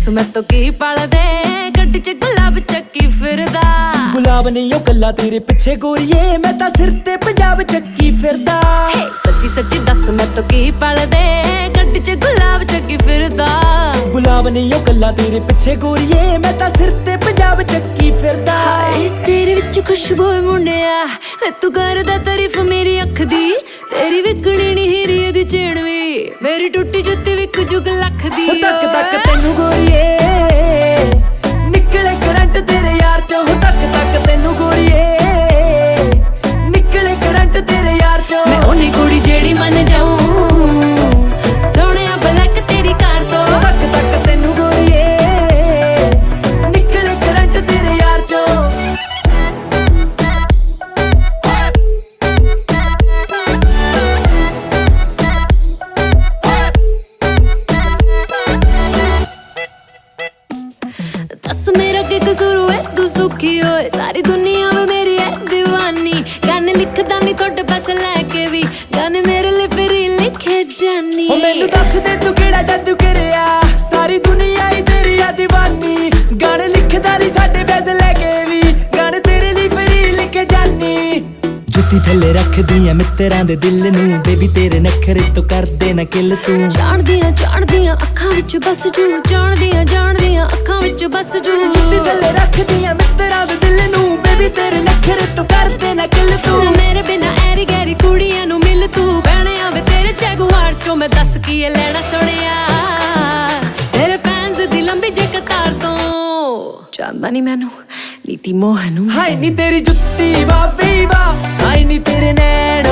मैं तो की पाल दे गड्डी च गुलाब चक्की फिरदा गुलाब नहीं ओ कल्ला तेरे पिछे गोरीए मैं तां सिर ते पंजाब चक्की फिरदा सच्ची सच्ची दस मैं तो की पाल दे गड्डी च गुलाब चक्की फिरदा गुलाब नहीं ओ कल्ला तेरे पिछे गोरीए मैं तां सिर ते पंजाब चक्की फिरदा तेरे विच खुशबू मुंडिया तू करदा तारीफ मेरी अख दी तेरी विकणी नी हीरी दी चैन वी मेरी टुट्टी जुत्ती विक जुग लख दी तक तक तेनू गोरीए निकले करंट तेरे यार चों तक तक तेनू गोरीए निकले करंट तेरे यार चों मैं ओनी कुड़ी जेड़ी मन जाऊं सोहणिया ब्लैक तेरी कार तो तक तक तेनू गोरीए निकले करंट तेरे यार चों दस मेरा के कसूर है तू सुखी होए सारी दुनिया में मेरी है दीवानी गाने लिखदा नहीं थोड़े पैसे लेके भी गाने मेरे लिए फिर लिखे जानी ओ मैनू दस दे तू केड़ा जादू करिया सारी दुनिया ही तेरी है दीवानी गाने लिखदा नहीं साडे पैसे लेके भी गाने तेरे लिए फिर लिखे जानी जुत्ती थल्ले रख दियां मित्तरां दे दिल नू बेबी तेरे नखरे तो कर दे ना किल तू जान दियां अखां विच बस जू जान दियां अखां विच बस जू जुत्ती थल्ले रख दियां मित्तरां दे दिल नू बेबी तेरे नखरे तो कर दे ना किल तू मेरे बिना ऐरी गैरी कुड़ियां नू मिल तू बहने आवे तेरे जगुआर चों मैं दस की लेना सुनिया तेरे फैंस दी लंबी जे कतार तो चांदा नहीं मैनू नीति मोहनू हाय नी तेरी जुत्ती वाह हाय नी तेरे नैन